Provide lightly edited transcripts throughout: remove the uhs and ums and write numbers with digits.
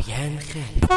ريان خالد.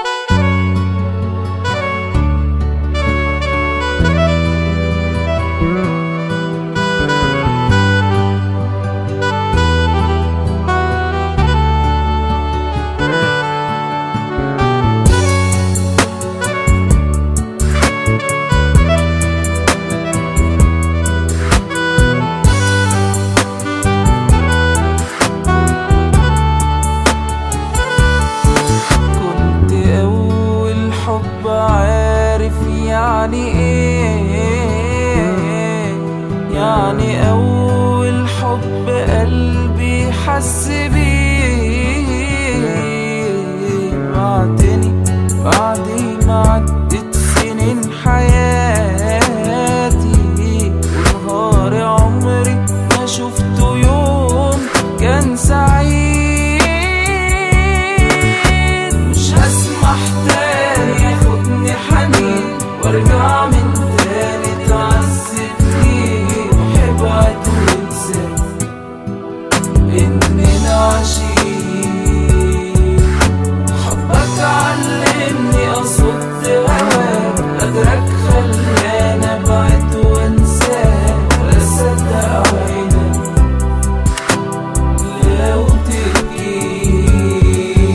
يعني أول حب قلبي حس بيه. بعدني بعد ما عدت سنين حياتي، ونهار عمري ما شفته يوم كان سعيد. مش هسمح تاني ياخدني حنين وارجع من تاني تعذبني، وحبعد وانسى اننا عايشين. حبك علمني اصد هواك، قدرك خلاني ابعد وانساك، ولا اصدق عينك لو تبكي.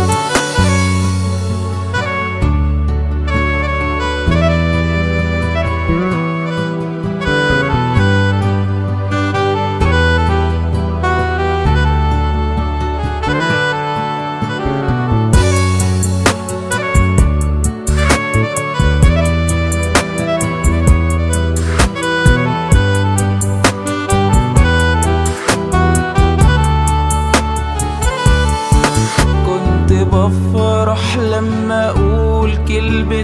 بفرح لما اقول كلمة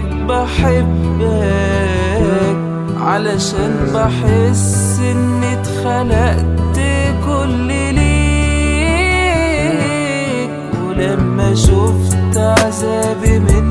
بحبك، علشان بحس اني اتخلقت كل ليك. ولما شفت عذابي من